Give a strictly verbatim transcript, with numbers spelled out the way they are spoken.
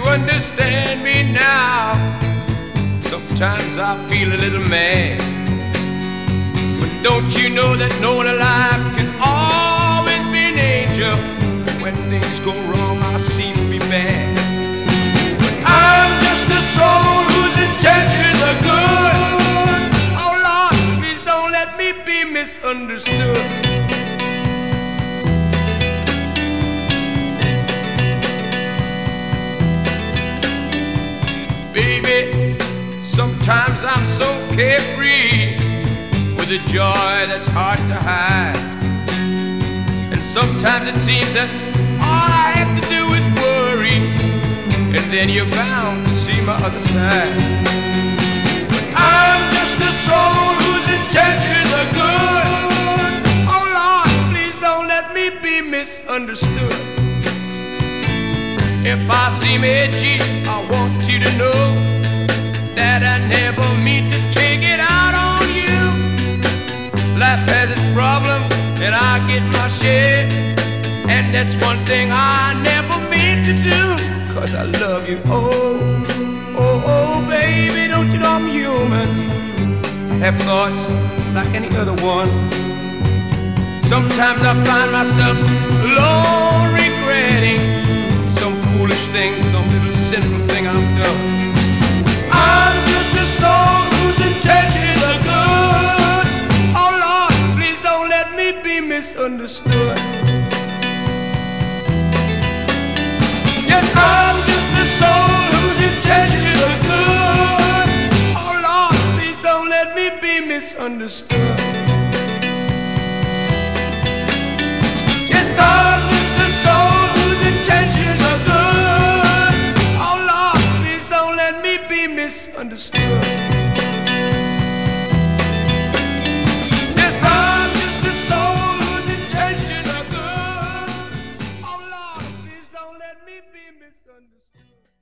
understand me now. Sometimes I feel a little mad, but don't you know that no one alive can always be an angel? When things go wrong, I seem to be bad, but I'm just a soul whose intentions are good. Oh Lord, please don't let me be misunderstood. Baby, sometimes I'm so carefree with a joy that's hard to hide, and sometimes it seems that all I have to do is worry, and then you're bound to see my other side. But I'm just a soul whose intentions are good. Oh Lord, please don't let me be misunderstood. If I seem edgy, I want you to know that I never mean to take it out on you. Life has its problems, and I get my share, and that's one thing I never mean to do, 'cause I love you. Oh, oh, oh, baby, don't you know I'm human? I have thoughts like any other one. Sometimes I find myself alone regretting some foolish thing, some little sinful thing I've done. I'm just a soul whose intentions are good. Oh Lord, please don't let me be misunderstood. Yes, I'm just a soul whose intentions are good. Oh Lord, please don't let me be misunderstood. Yes, I'm just a soul whose intentions are good. Oh Lord, please don't let me be misunderstood. Yes, I'm just a soul whose intentions are good. Oh Lord, please don't let me be misunderstood.